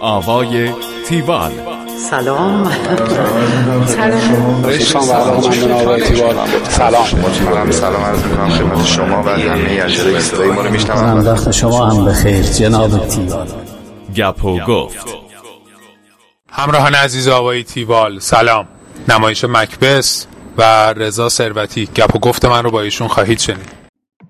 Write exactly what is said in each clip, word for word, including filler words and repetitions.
آوای تیوال. سلام. سلام. سلام. سلام. سلام عرض می‌کنم خدمت شما و همه اجرای صدای ما رو میشنوم. وقت شما هم بخیر جناب تیوال. گپ و گفت. همراهان عزیز آوای تیوال، سلام. نمایش مکبث و رضا ثروتی، گپ و گفت من رو با ایشون خواهید شنید.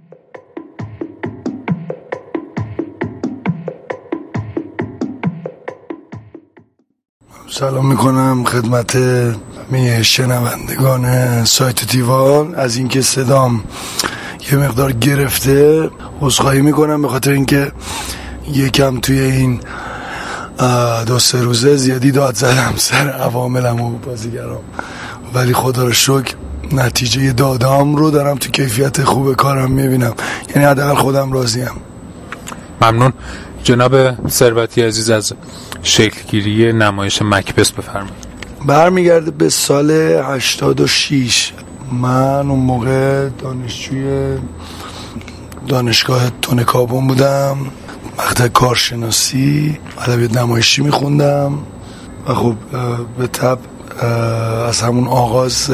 سلام میکنم خدمت همه شنوندگان سایت تیوال. از اینکه صدام یه مقدار گرفته عذرخواهی میکنم، به خاطر اینکه یکم توی این دو سه روزه زیادی داد زدم سر عواملم و بازیگرام، ولی خدا رو شکر نتیجه دادام رو دارم تو کیفیت خوب کارم میبینم، یعنی حداقل خودم راضیم. ممنون. جناب ثروتی عزیز از شکلگیری نمایش مکبث بفرمایید. برمیگرده به سال هشتاد و شش. من اون موقع دانشجوی دانشگاه تونکابون بودم، مقطع کارشناسی ادبیات نمایشی میخوندم و خب به طب از همون آغاز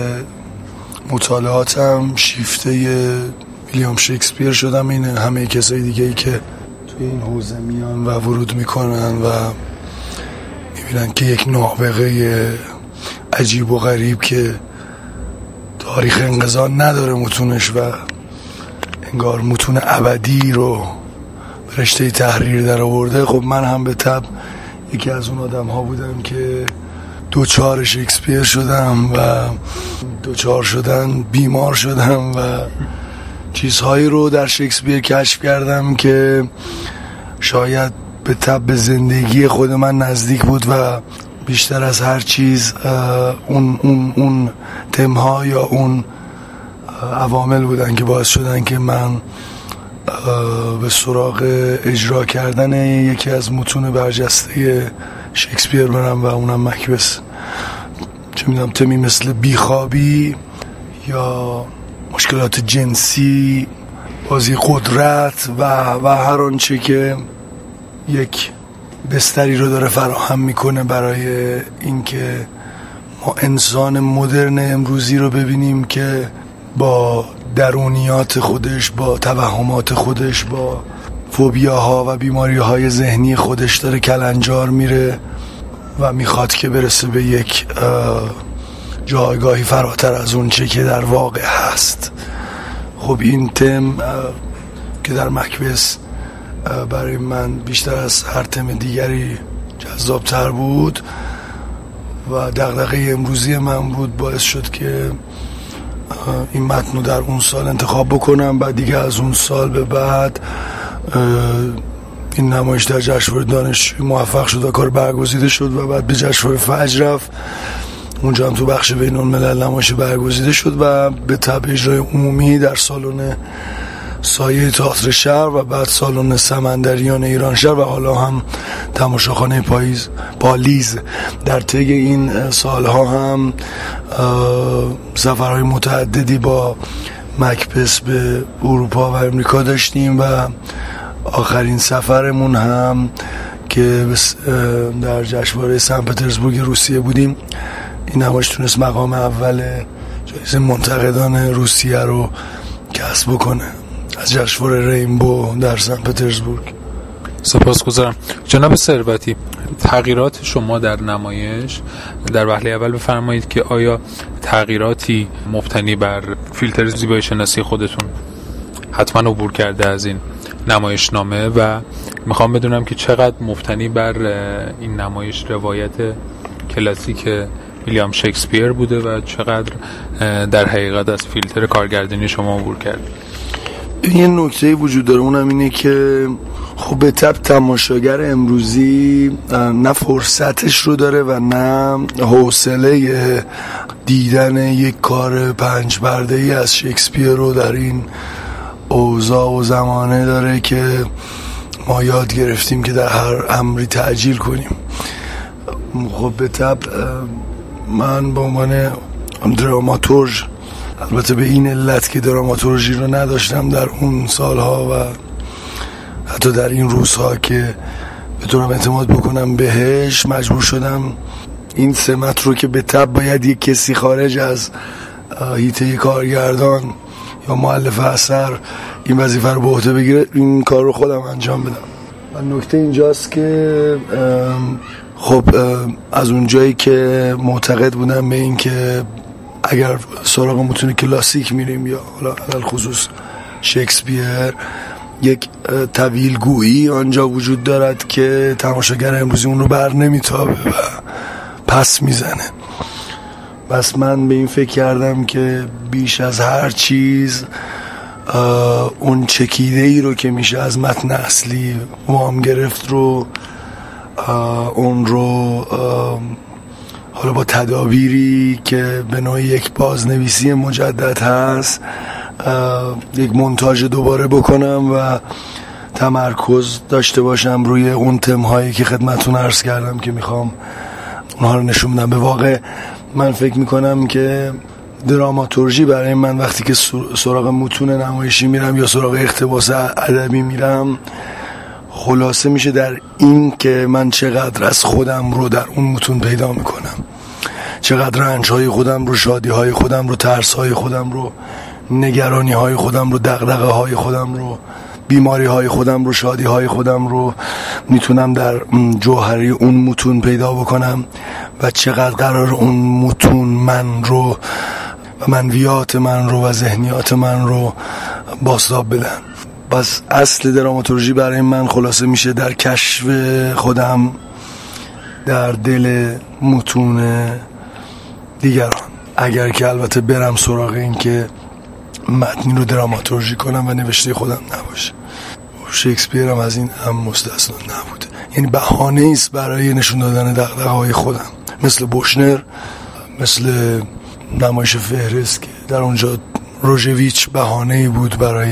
مطالعاتم شیفته ویلیام شکسپیر شدم. این همه کسای دیگه ای که توی این حوزه میان و ورود میکنن و میبینن که یک نابغه عجیب و غریب که تاریخ انقضا نداره متونش و انگار متون ابدی رو به رشته تحریر در آورده. خب من هم به طب یکی از اون آدم ها بودم که دوچار شکسپیر شدم و دوچار شدن بیمار شدم و چیزهایی رو در شکسپیر کشف کردم که شاید به طب زندگی خود من نزدیک بود و بیشتر از هر چیز اون اون اون تمها یا اون عوامل بودن که باعث شدن که من به سراغ اجرا کردن یکی از متون برجسته شکسپیر برم و اونم مکبث. چه میدونم تمی مثل بیخوابی یا مشکلات جنسی، بازی قدرت و و هر آنچه که یک بستری رو داره فراهم میکنه برای اینکه ما انسان مدرن امروزی رو ببینیم که با درونیات خودش، با توهمات خودش، با فوبیاها و بیماریهای ذهنی خودش داره کلنجار میره و میخواد که برسه به یک جایگاهی فراتر از اون چه که در واقع هست. خب این تم که در مکبث برای من بیشتر از هر تم دیگری جذابتر بود و دغدغه امروزی من بود، باعث شد که این متن رو در اون سال انتخاب بکنم. بعد دیگه از اون سال به بعد این نمایش در جشنواره دانشجویی موفق شد و کار برگزیده شد و بعد به جشنواره فجر رفت. اونجا هم تو بخش بین الملل نمایش برگزیده شد و به طبع اجرای عمومی در سالن سایه تئاتر شهر و بعد سالن سمندریان ایران شهر و حالا هم تماشاخانه پاییز پالیز. در طی این سالها هم سفرهای متعددی با مکبث به اروپا و امریکا داشتیم و آخرین سفرمون هم که در جشنواره سن پترزبورگ روسیه بودیم، این نمایش تونست مقام اول جایزه منتقدان روسیه رو کسب بکنه از جشنواره رینبو در سن پترزبورگ. سپاسگزارم. جناب ثروتی، تغییرات شما در نمایش در وهله اول بفرمایید که آیا تغییراتی مبتنی بر فیلتر زیبایی شناسی خودتون حتما عبور کرده از این نمایشنامه و میخوام بدونم که چقدر مبتنی بر این نمایش روایت کلاسیک ویلیام شکسپیر بوده و چقدر در حقیقت از فیلتر کارگردانی شما عبور کرده. یه نکته وجود داره، اونم اینه که خب به طب تماشاگر امروزی نه فرصتش رو داره و نه حوصله دیدن یک کار پنج پرده‌ای از شکسپیر رو در این اوضاع و زمانه داره که ما یاد گرفتیم که در هر امری تعجیل کنیم. خب به طب من به عنوان دراماتورژ، البته به این علت که دراماتورژی رو نداشتم در اون سالها و حتی در این روزها که بتونم اعتماد بکنم بهش، مجبور شدم این سمت رو که به تبع باید یک کسی خارج از حیطه کارگردان یا مؤلف اثر این وظیفه رو به عهده بگیره، این کار رو خودم انجام بدم. و نکته اینجاست که خب از اون جایی که معتقد بودم به این که اگر سراغ متون کلاسیک میریم یا علل خصوص شکسپیر، یک طویل گویی آنجا وجود دارد که تماشاگر امروزی اون رو بر نمیتابه و پس میزنه. بس من به این فکر کردم که بیش از هر چیز اون چکیده ای رو که میشه از متن اصلی وام گرفت رو اون رو حالا با تدابیری که به نوعی یک بازنویسی مجدد هست یک مونتاژ دوباره بکنم و تمرکز داشته باشم روی اون تم‌هایی که خدمتتون عرض کردم که میخوام اونها رو نشون بدم. به واقع من فکر میکنم که دراماتورژی برای من وقتی که سراغ متون نمایشی میرم یا سراغ اقتباس ادبی میرم، خلاصه میشه در این که من چقدر از خودم رو در اون متون پیدا میکنم، چقدر رنج‌های خودم رو، شادی‌های خودم رو، ترس‌های خودم رو، نگرانی‌های خودم رو، دغدغه‌های خودم رو، بیماری‌های خودم رو، شادی‌های خودم رو میتونم در جوهری اون متون پیدا بکنم و چقدر قرار اون متون من رو و منویات من رو و ذهنیات من رو بازتاب بدن. بس اصل دراماتورژی برای من خلاصه میشه در کشف خودم در دل متون دیگران، اگر که البته برم سراغ این که متنی رو دراماتورژی کنم و نوشته خودم نباشه. شکسپیر هم از این هم مستثنا نبوده، یعنی بهانه ایست برای نشون دادن دغدغه‌های خودم، مثل بوشنر، مثل نمایش فهرست که در اونجا روژویچ بهانه‌ای بود برای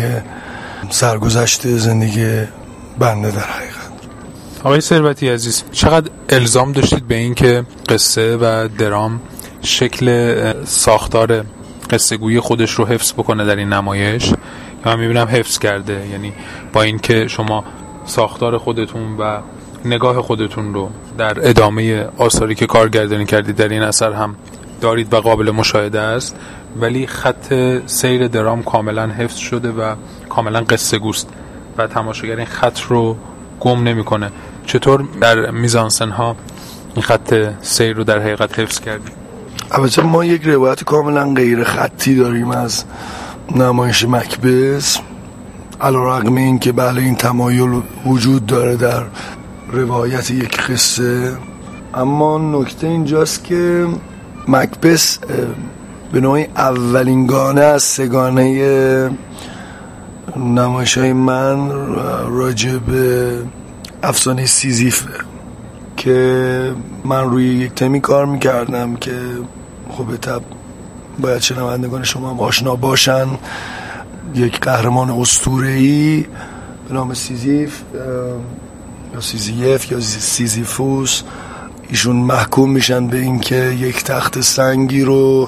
سرگذشت زندگی بنده. در حقیقت آقای ثروتی عزیز، چقدر الزام داشتید به این که قصه و درام شکل ساختار قصه گویی خودش رو حفظ بکنه در این نمایش؟ یا من میبینم حفظ کرده، یعنی با این که شما ساختار خودتون و نگاه خودتون رو در ادامه آثاری که کارگردانی کردید در این اثر هم دارید و قابل مشاهده است، ولی خط سیر درام کاملا حفظ شده و کاملا قصه گوست و تماشاگر این خط رو گم نمیکنه. چطور در میزانسن ها این خط سیر رو در حقیقت حفظ کردید؟ البته ما یک روایت کاملا غیر خطی داریم از نمایش مکبث، علی‌رغم این که بله این تمایل وجود داره در روایت یک قصه، اما نکته اینجاست که مکبث به نوعی اولین گانه از سگانه نمایش های من راجع به افسانه سیزیفه که من روی یک تمی کار میکردم که خب به طب باید شنوندگان شما هم آشنا باشن. یک قهرمان اسطوره‌ای به نام سیزیف یا سیزیف یا سیزیفوس، ایشون محکوم میشن به این که یک تخت سنگی رو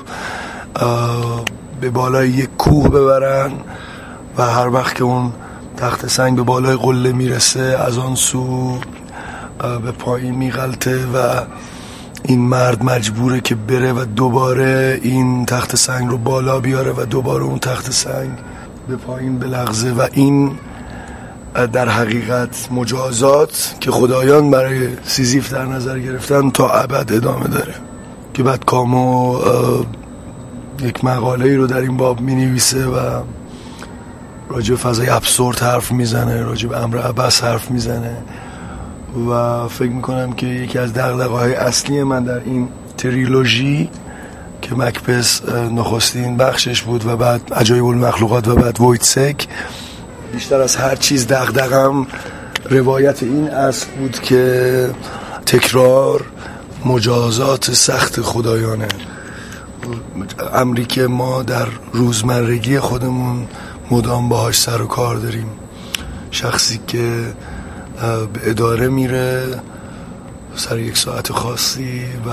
به بالای یک کوه ببرن و هر وقت که اون تخت سنگ به بالای قله میرسه از آن سو به پایین میغلطه و این مرد مجبوره که بره و دوباره این تخت سنگ رو بالا بیاره و دوباره اون تخت سنگ به پایین بلغزه و این در حقیقت مجازات که خدایان برای سیزیف در نظر گرفتن تا ابد ادامه داره. که بعد کامو یک مقاله‌ای رو در این باب می‌نویسه و راجع به فضای ابسورد حرف میزنه، راجع به امر عبث حرف میزنه و فکر میکنم که یکی از دغدغه‌های اصلی من در این تریلوژی که مکبث نخستین بخشش بود و بعد عجایب المخلوقات و بعد وویتسک، بیشتر از هر چیز دغدغه‌ام روایت این اصل بود که تکرار مجازات سخت خدایانه، امری که ما در روزمرگی خودمون مدام باهاش سر و کار داریم. شخصی که به اداره میره سر یک ساعت خاصی و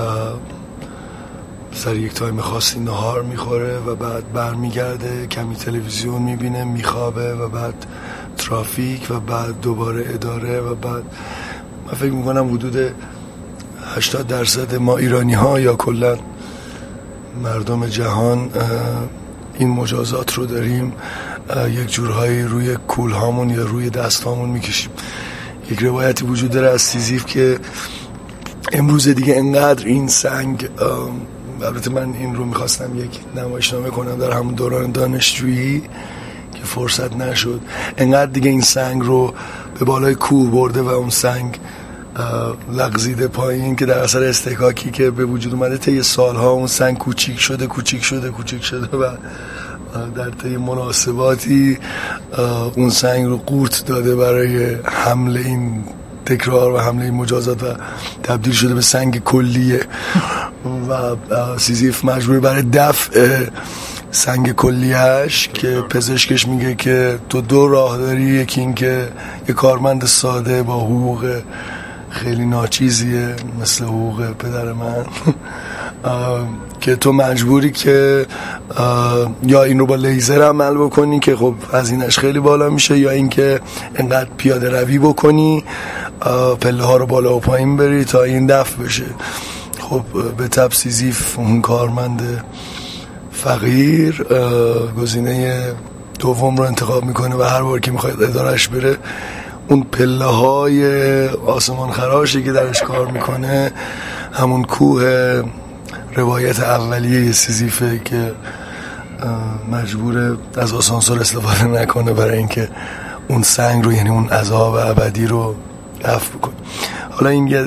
سر یک تایم خاصی نهار میخوره و بعد برمیگرده، کمی تلویزیون میبینه، میخوابه و بعد ترافیک و بعد دوباره اداره و بعد من فکر میکنم حدود هشتاد درصد ما ایرانی ها یا کلا مردم جهان این مجازات رو داریم یک جورهایی روی کول هامون یا روی دست هامون میکشیم. یک روایتی وجود داره از سیزیف که امروز دیگه انقدر این سنگ، البته من این رو میخواستم یک نمایشنامه کنم در همون دوران دانشجویی که فرصت نشد، انقدر دیگه این سنگ رو به بالای کوه برده و اون سنگ لغزیده پایین که در اثر استحکاکی که به وجود اومده طی سالها اون سنگ کوچیک شده کوچیک شده کوچیک شده و در طی مناسباتی اون سنگ رو قورت داده برای حمل این تکرار و حمله این مجازات و تبدیل شده به سنگ کلیه و سیزیف مجبور برای دفع سنگ کلیهش که پزشکش میگه که تو دو راه داری، یکی این که یه کارمند ساده با حقوق خیلی ناچیزیه مثل حقوق پدر من که تو مجبوری که یا این رو با لیزر عمل بکنی که خب هزینه‌اش خیلی بالا میشه، یا این که انقدر پیاده روی بکنی پله ها رو بالا و پایین بری تا این دفع بشه. خب به تبع سیزیف اون کارمند فقیر گزینه دوم رو انتخاب میکنه و هر بار که میخواد ادارش بره اون پله های آسمان خراشی که درش کار میکنه همون کوه روایت اولیه سیزیفه که مجبوره از آسانسور استفاده نکنه برای اینکه اون سنگ رو، یعنی اون عذاب ابدی رو دفع بکنه. حالا این یه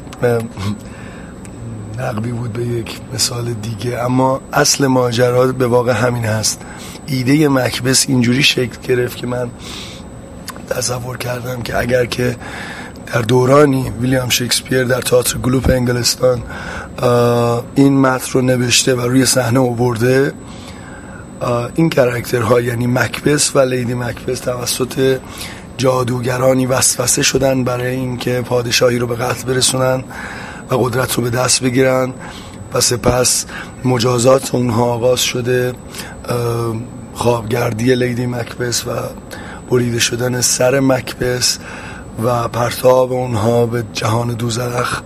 نقبی بود به یک مثال دیگه، اما اصل ماجرا به واقع همین هست. ایده مکبث اینجوری شکل گرفت که من تصور کردم که اگر که در دورانی ویلیام شکسپیر در تئاتر گلوپ انگلستان این متن رو نوشته و روی صحنه آورده، این کاراکترها یعنی مکبث و لیدی مکبث توسط جادوگرانی وسوسه شدن برای اینکه پادشاهی رو به قتل برسونن و قدرت رو به دست بگیرن و سپس مجازات اونها آغاز شده، خوابگردی لیدی مکبث و بریده شدن سر مکبث و پرتاب اونها به جهان دوزخ.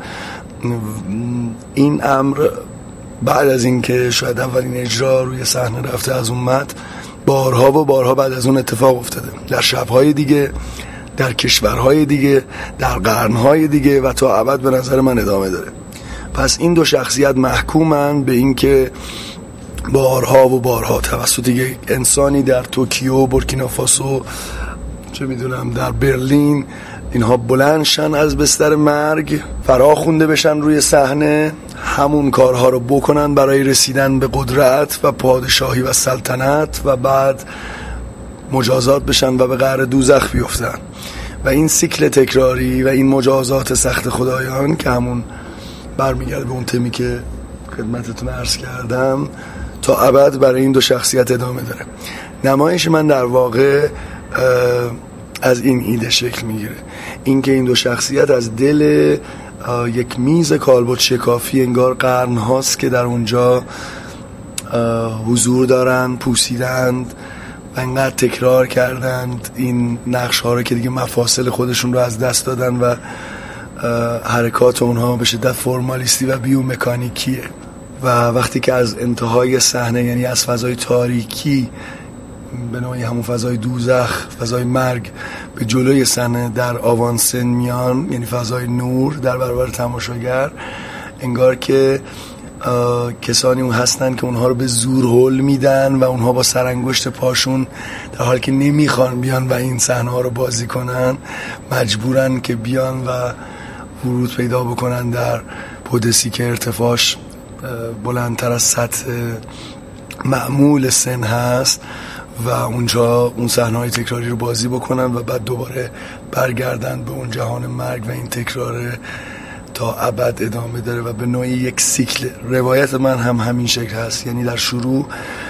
این امر بعد از اینکه شاید اولین اجرا روی صحنه رفته از اون متن بارها و بارها بعد از اون اتفاق افتاده در شب‌های دیگه، در کشورهای دیگه، در قرنهای دیگه و تا ابد به نظر من ادامه داره. پس این دو شخصیت محکومن به اینکه بارها و بارها توسط یک انسانی در توکیو، بورکینافاسو، چه میدونم در برلین، اینها بلند شن از بستر مرگ، فرا خونده بشن روی صحنه، همون کارها رو بکنن برای رسیدن به قدرت و پادشاهی و سلطنت و بعد مجازات بشن و به قعر دوزخ بیفتن. و این سیکل تکراری و این مجازات سخت خدایان که همون برمیگرده به اون تمی که خدمتتون عرض کردم تا ابد برای این دو شخصیت ادامه داره. نمایش من در واقع از این ایده شکل میگیره، اینکه این دو شخصیت از دل یک میز کالبد شکافی انگار قرن هاست که در اونجا حضور دارن، پوسیدند و انقدر تکرار کردند این نقش ها رو که دیگه مفاصل خودشون رو از دست دادن و حرکات اونها به شدت فرمالیستی و بیومکانیکیه. و وقتی که از انتهای صحنه، یعنی از فضای تاریکی به نوعی همون فضای دوزخ، فضای مرگ، به جلوی صحنه در آوانسن میان، یعنی فضای نور در برابر تماشاگر، انگار که کسانی اون هستن که اونها رو به زور هول میدن و اونها با سرانگشت پاشون در حالی که نمیخوان بیان و این صحنه ها رو بازی کنن مجبورن که بیان و ورود پیدا بکنن در پودسی که ارتفاعش بلندتر از سطح معمول سن هست و اونجا اون صحنه‌های تکراری رو بازی بکنن و بعد دوباره برگردن به اون جهان مرگ و این تکرار تا ابد ادامه داره و به نوعی یک سیکل. روایت من هم همین شکل هست، یعنی در شروع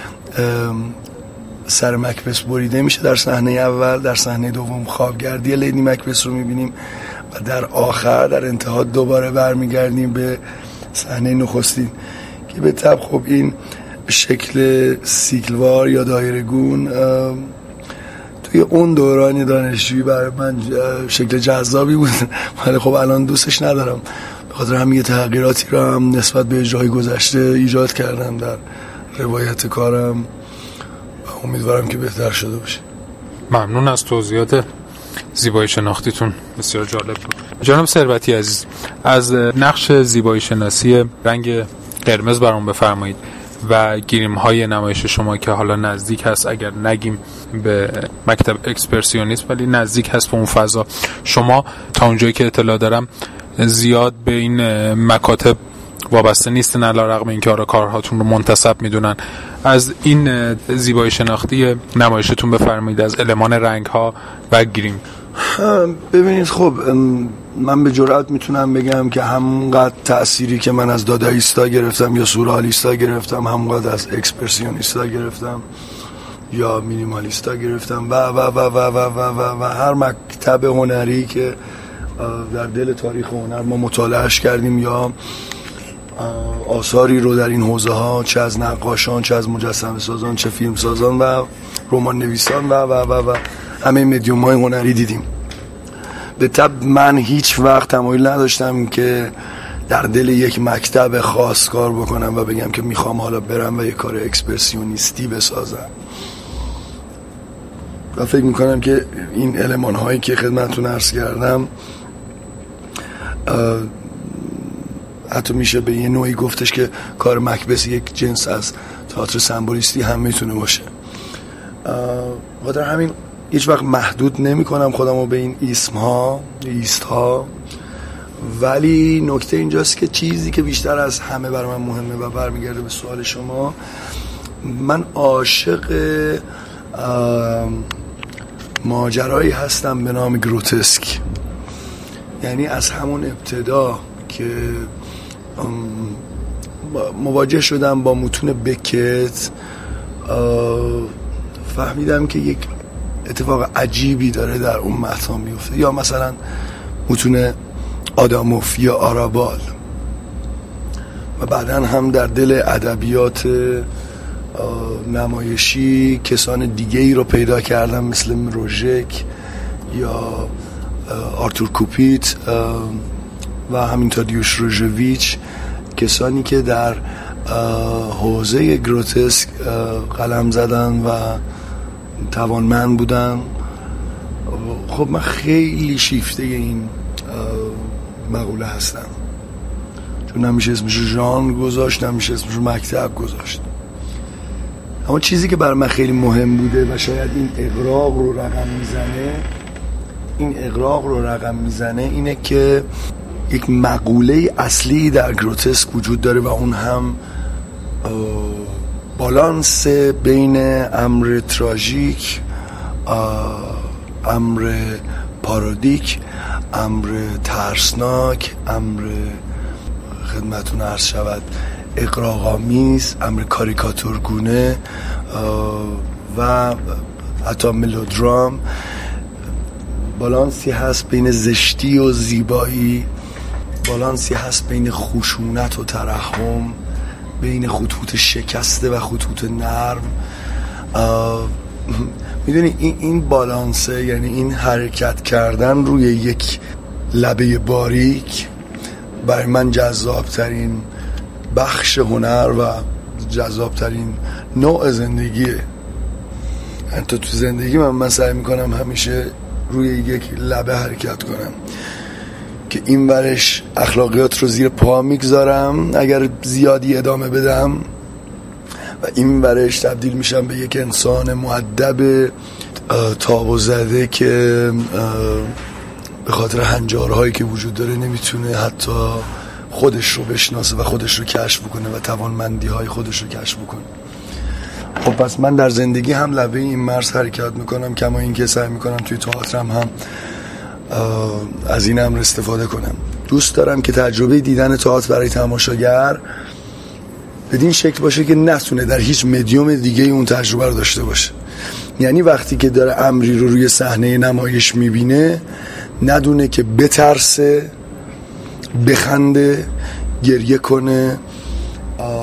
سر مکبث بریده میشه در صحنه اول، در صحنه دوم خوابگردی لیدی مکبث رو میبینیم و در آخر در انتها دوباره برمیگردیم به صحنه نخستین که به طب خب این شکل سیکلوار یا دایرگون توی اون دوران دانشجویی برای من شکل جذابی بود، ولی خب الان دوستش ندارم. به خاطر هم یه تغییراتی رو هم نسبت به اجرای گذشته ایجاد کردم در روایت کارم و امیدوارم که بهتر شده باشه. ممنون از توضیحات زیبایی شناختیتون، بسیار جالب بود. جناب ثروتی عزیز، از نقش زیبایی شناسی رنگ قرمز برام بفرمایید و گریم های نمایش شما که حالا نزدیک هست، اگر نگیم به مکتب اکسپرسیونیسم ولی نزدیک هست به اون فضا. شما تا اونجایی که اطلاع دارم زیاد به این مکاتب وابسته نیستن، علیرغم اینکه آره کارهاتون رو منتسب میدونن. از این زیبایی شناختی نمایشتون بفرمایید، از المان رنگ ها و گریم. ببینید خب من به جرئت میتونم بگم که همونقدر تأثیری که من از داداییستا گرفتم یا سورئالیستا گرفتم، همونقدر از اکسپرسیونیستا گرفتم یا مینیمالیستا گرفتم و و و و و و و, و هر مکتب هنری که در دل تاریخ هنر ما مطالعهش کردیم یا آثاری رو در این حوزه ها، چه از نقاشان، چه از مجسمه سازان، چه فیلم سازان و رمان نویسان و و و و همه مدیوم های هنری دیدیم. به طب من هیچ وقت تمایل نداشتم که در دل یک مکتب خاص کار بکنم و بگم که میخوام حالا برم و یک کار اکسپرسیونیستی بسازم. و فکر میکنم که این المان هایی که خدمتتون عرض کردم حتی میشه به یه نوعی گفتش که کار مکبث یک جنس از تئاتر سمبولیستی هم میتونه باشه. خاطر همین هیچ وقت محدود نمی کنم خودم رو به این اسم ها، ایست ها، ولی نکته اینجاست که چیزی که بیشتر از همه برای من مهمه و برمیگرده به سوال شما، من عاشق ماجرایی هستم به نام گروتسک. یعنی از همون ابتدا که مواجه شدم با متون بکت فهمیدم که یک اتفاق عجیبی داره در اون متن میفته، یا مثلا متون آداموف یا آرابال، و بعدن هم در دل ادبیات نمایشی کسان دیگه ای رو پیدا کردم مثل روژک یا آرتور کوپیت و همینطور دیوش روژویچ، کسانی که در حوزه گروتسک قلم زدن و توانمند بودن. خب من خیلی شیفته این مقوله هستم، چون نمیشه اسمش ژانر گذاشت، نمیشه اسمش مکتب گذاشت. اما چیزی که برای من خیلی مهم بوده و شاید این اغراق رو رقم میزنه این اغراق رو رقم میزنه اینه که یک مقوله اصلی در گروتسک وجود داره و اون هم بالانس بین امر تراژیک، امر پارودیک، امر ترسناک، امر خدمتون عرض شود اغراق‌آمیز، امر کاریکاتورگونه و حتی ملودرام. بالانسی هست بین زشتی و زیبایی، بالانسی هست بین خشونت و ترحم، بین خطوط شکسته و خطوط نرم. میدونی این این بالانسه، یعنی این حرکت کردن روی یک لبه باریک، برای من جذابترین بخش هنر و جذابترین نوع زندگیه. حتی تو زندگی من من سعی میکنم همیشه روی یک لبه حرکت کنم که این ورش اخلاقیات رو زیر پا میگذارم اگر زیادی ادامه بدم، و این ورش تبدیل میشم به یک انسان مؤدب تاب و زده که به خاطر هنجارهایی که وجود داره نمیتونه حتی خودش رو بشناسه و خودش رو کشف بکنه و توانمندی های خودش رو کشف بکنه. خب پس من در زندگی هم لبه این مرز حرکت میکنم، کما این که سعی میکنم توی تئاترم هم از این امر استفاده کنم. دوست دارم که تجربه دیدن تئاتر برای تماشاگر بدین شکل باشه که نتونه در هیچ مدیوم دیگه اون تجربه رو داشته باشه. یعنی وقتی که داره امری رو روی صحنه نمایش میبینه ندونه که بترسه، بخنده، گریه کنه،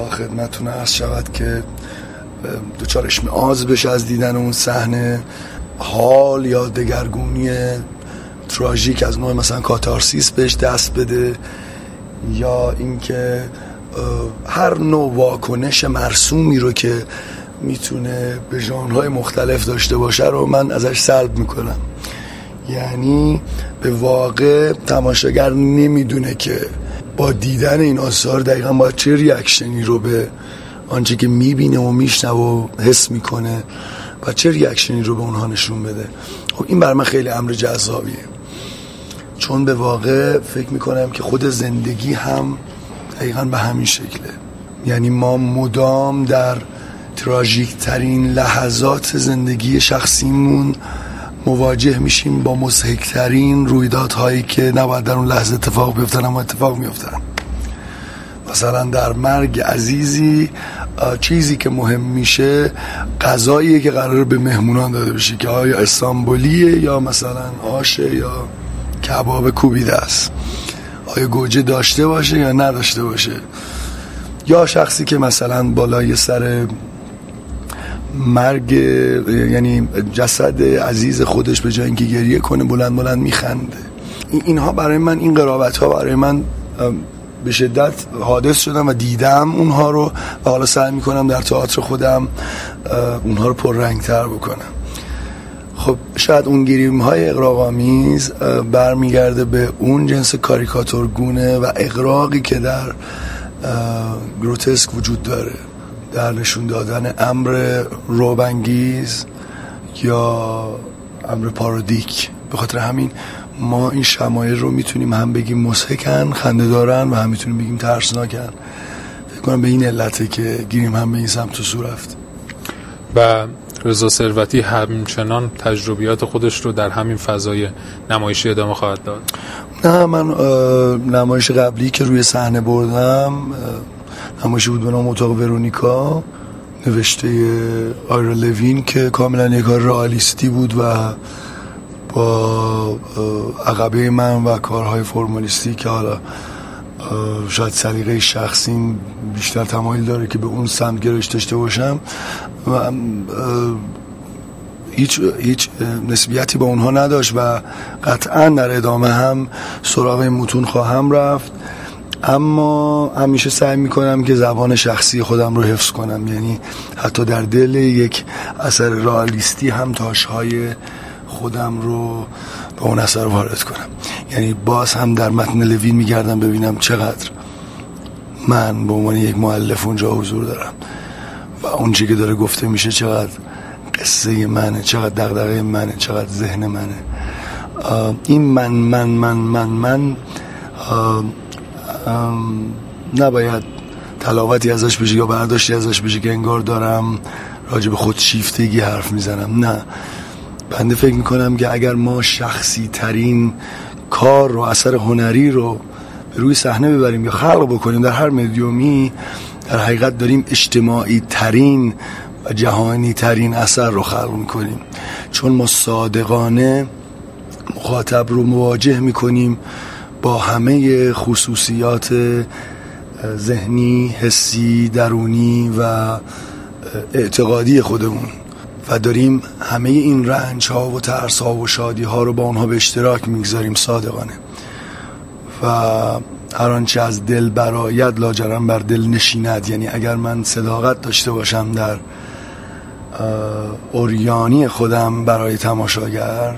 خدمتتون عرض شود که دوچار اشمئزاز بشه از دیدن اون صحنه، حال یا دگرگونی تراژیک از نوع مثلا کاتارسیس بهش دست بده، یا اینکه هر نوع واکنش مرسومی رو که میتونه به ژانرهای مختلف داشته باشه رو من ازش سلب میکنم. یعنی به واقع تماشاگر نمیدونه که با دیدن این آثار دقیقا باید چه ریاکشنی رو به آنچه که میبینه و میشنوه و حس میکنه و چه ریاکشنی رو به اونها نشون بده. خب این برای من خیلی امر جذابیه، چون به واقع فکر میکنم که خود زندگی هم دقیقا به همین شکله. یعنی ما مدام در تراژیک ترین لحظات زندگی شخصیمون مواجه میشیم با مضحک ترین رویدادهایی که نباید در اون لحظه اتفاق بیفتن اما اتفاق میفتن. مثلا در مرگ عزیزی چیزی که مهم میشه غذاییه که قراره به مهمونان داده بشه که آیا استانبولیه یا مثلا آشه یا کباب کوبیده است، آیا گوجه داشته باشه یا نداشته باشه، یا شخصی که مثلا بالای سر مرگ یعنی جسد عزیز خودش به جای اینکه گریه کنه بلند بلند میخنده. اینها برای من، این قرابت ها برای من به شدت حادث شدم و دیدم اونها رو و حالا سعی میکنم در تئاتر خودم اونها رو پررنگ تر بکنم. خب شاید اون گریم های اغراق‌آمیز برمیگرده به اون جنس کاریکاتورگونه و اغراقی که در گروتسک وجود داره، در نشون دادن امر رعب‌انگیز یا امر پارودیک. به خاطر همین ما این شمایل رو میتونیم هم بگیم مضحکن، خنده دارن، و هم میتونیم بگیم ترسناکن. فکر کنم به این علته که گیریم هم به این سمت و سو رفت. و رضا ثروتی همچنان تجربیات خودش رو در همین فضای نمایشی ادامه خواهد داد؟ نه، من نمایش قبلی که روی صحنه بردم نمایشی بود به نام اتاق ورونیکا، نوشته آیرا لوین که کاملا یک کار رئالیستی بود و با عقبه من و کارهای فرمالیستی که حالا شاید سلیقه شخصی بیشتر تمایل داره که به اون سمت گرایش داشته باشم و هیچ هیچ نسبیتی با اونها نداشت و قطعا در ادامه هم سراغ متون خواهم رفت، اما همیشه سعی میکنم که زبان شخصی خودم رو حفظ کنم. یعنی حتی در دل یک اثر رئالیستی هم تاشهای خودم رو به اون اثر وارد کنم. یعنی باز هم در متن لوین میگردم ببینم چقدر من به عنوان یک مؤلف اونجا حضور دارم و اون چیزی که داره گفته میشه چقدر قصه منه، چقدر دغدغه منه، چقدر ذهن منه. این من من من من من نباید تلاوتی ازش بشه یا برداشتی ازش بشه که انگار دارم راجع به خودشیفتگی حرف میزنم. نه، بنده فکر میکنم که اگر ما شخصی ترین کار رو، اثر هنری رو به روی صحنه ببریم یا خلق بکنیم در هر مدیومی، در حقیقت داریم اجتماعی ترین و جهانی ترین اثر رو خلق میکنیم، چون ما صادقانه مخاطب رو مواجه میکنیم با همه خصوصیات ذهنی، حسی، درونی و اعتقادی خودمون و داریم همه این رنج ها و ترس ها و شادی ها رو با اونها به اشتراک میگذاریم صادقانه و هر آنچه از دل برآید لاجرم بر دل نشیند. یعنی اگر من صداقت داشته باشم در عریانی خودم برای تماشاگر،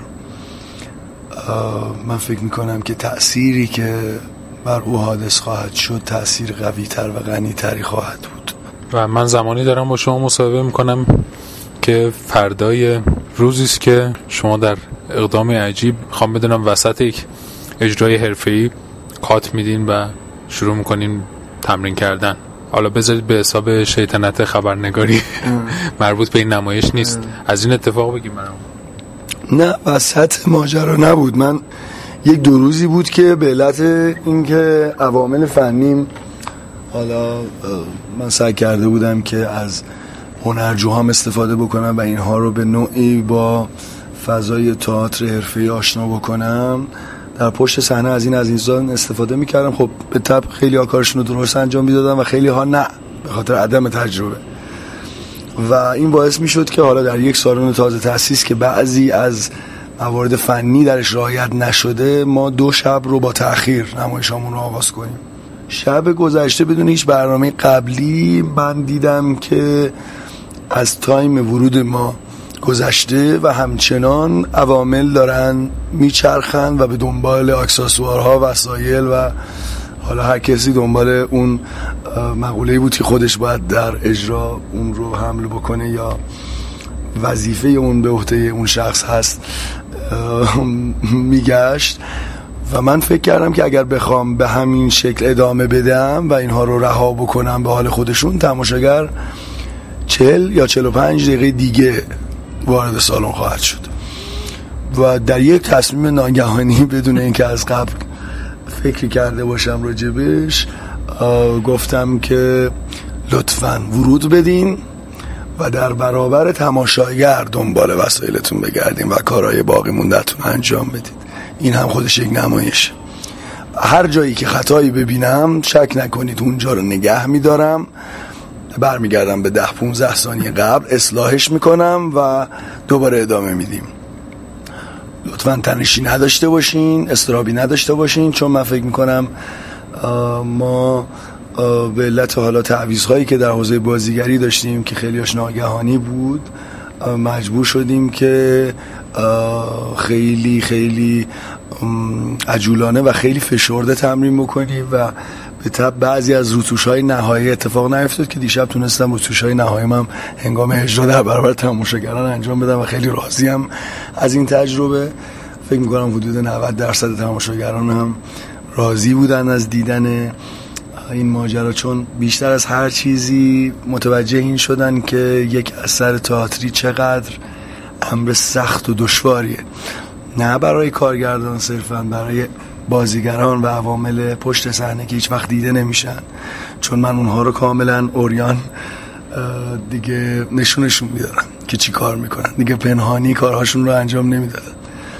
من فکر میکنم که تأثیری که بر او حادث خواهد شد تأثیر قوی تر و غنی تری خواهد بود. و من زمانی دارم با شما مصاحبه میکنم که فردای روزیست که شما در اقدام عجیب، خوام بدونم وسط یک اجرای حرفه‌ای کات میدین و شروع میکنین تمرین کردن. حالا بذارید به حساب شیطنت خبرنگاری مربوط به این نمایش نیست، از این اتفاق بگیم. منم نه، وسط ماجرا نبود. من یک دو روزی بود که به علت اینکه عوامل فنیم، حالا من سعی کرده بودم که از هنرجوهام استفاده بکنم و اینها رو به نوعی با فضای تئاتر حرفه‌ای آشنا بکنم. در پشت صحنه از این از این زان استفاده میکردم. خب به طب خیلی ها کارشون رو درست انجام میدادن و خیلی ها نه، به خاطر عدم تجربه. و این باعث میشد که حالا در یک سالن تازه تأسیس که بعضی از موارد فنی درش رعایت نشده، ما دو شب رو با تأخیر نمایشامون رو آغاز کنیم. شب گذشته بدون هیچ برنامه قبلی من دیدم که از تایم ورود ما گذشته و همچنان عوامل دارن میچرخن و به دنبال اکسسوارها، وسایل و حالا هر کسی دنبال اون مقوله‌ای بود که خودش باید در اجرا اون رو حمل بکنه یا وظیفه اون به عهده اون شخص هست میگشت. و من فکر کردم که اگر بخوام به همین شکل ادامه بدم و اینها رو رها بکنم به حال خودشون، تماشاگر چهل یا چهل و پنج دقیقه دیگه وارد سالن خواهد شد. و در یک تصمیم ناگهانی بدون اینکه از قبل فکری کرده باشم راجبش، گفتم که لطفاً ورود بدین و در برابر تماشاگر دنبال وسایلتون بگردین و کارهای باقی مونده‌تون انجام بدید. این هم خودش یک نمایش. هر جایی که خطایی ببینم شک نکنید اونجا رو نگه میدارم، برمیگردم به ده پونزده ثانیه قبل اصلاحش میکنم و دوباره ادامه میدیم. لطفاً تنشی نداشته باشین، استرابی نداشته باشین، چون من فکر میکنم ما به علت حالا تعویض‌هایی که در حوزه بازیگری داشتیم که خیلی‌هاش ناگهانی بود، مجبور شدیم که خیلی خیلی عجولانه و خیلی فشرده تمرین بکنیم و به طب بعضی از روتوش‌های نهایی اتفاق نیفتاد که دیشب تونستم روتوش‌های نهاییم هم هنگام اجرا در برابر تماشاگران انجام بدم و خیلی راضیم از این تجربه. فکر می‌کنم حدود نود درصد تماشاگران هم راضی بودن از دیدن این ماجرا، چون بیشتر از هر چیزی متوجه این شدن که یک اثر تئاتری چقدر امر سخت و دشواریه، نه برای کارگردان صرفا، برای بازیگران و عوامل پشت صحنه که هیچ وقت دیده نمیشن، چون من اونها رو کاملا عریان دیگه نشونشون میدارم که چی کار میکنن، دیگه پنهانی کارهاشون رو انجام نمیدادن.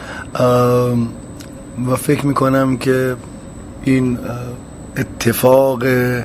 و فکر میکنم که این اتفاق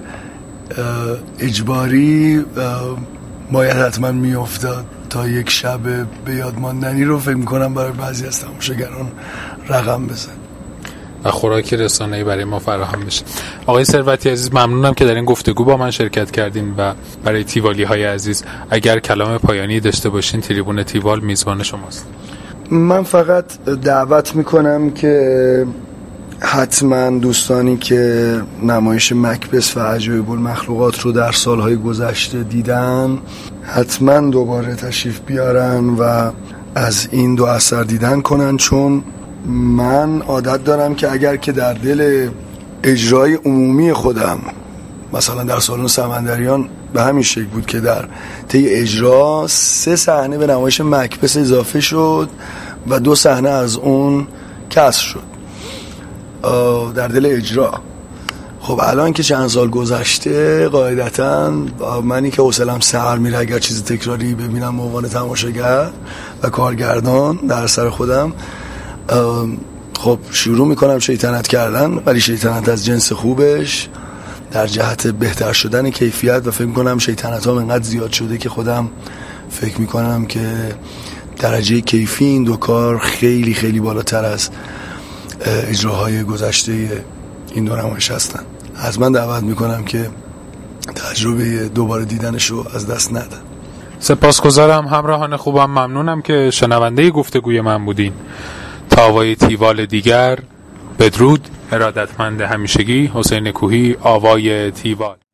اجباری باید حتما میافتاد تا یک شب به یاد ماندنی رو فکر میکنم برای بعضی از تماشاگران رقم بزن و خوراک رسانه‌ای برای ما فراهم بشه. آقای ثروتی عزیز، ممنونم که در این گفتگو با من شرکت کردین و برای تیوالی های عزیز اگر کلام پایانی داشته باشین، تریبون تیوال میزبان شماست. من فقط دعوت میکنم که حتما دوستانی که نمایش مکبث و عجایب المخلوقات رو در سالهای گذشته دیدن حتما دوباره تشریف بیارن و از این دو اثر دیدن کنن، چون من عادت دارم که اگر که در دل اجرای عمومی خودم، مثلا در سالن سمندریان به همین شکل بود که در طی اجرا سه صحنه به نمایش مکبث اضافه شد و دو صحنه از اون کسر شد در دل اجرا. خب الان که چند سال گذشته، قاعدتاً منی که حوصله‌ام سر میره اگر چیز تکراری ببینم به عنوان تماشاگر و کارگردان در سر خودم، خب شروع میکنم شیطنت کردن، ولی شیطنت از جنس خوبش در جهت بهتر شدن کیفیت. و فکر میکنم شیطنت ها انقدر زیاد شده که خودم فکر میکنم که درجه کیفی این دو کار خیلی خیلی بالاتر از اجراهای گذشته این دو نمایش هستن. از من دعوت میکنم که تجربه دوباره دیدنش رو از دست ندن. سپاسگزارم همراهان خوبم، ممنونم که شنونده گفتگوی من بودین. تا آوای تیوال دیگر، بدرود. ارادتمند همیشگی حسین کوهی، آوای تیوال.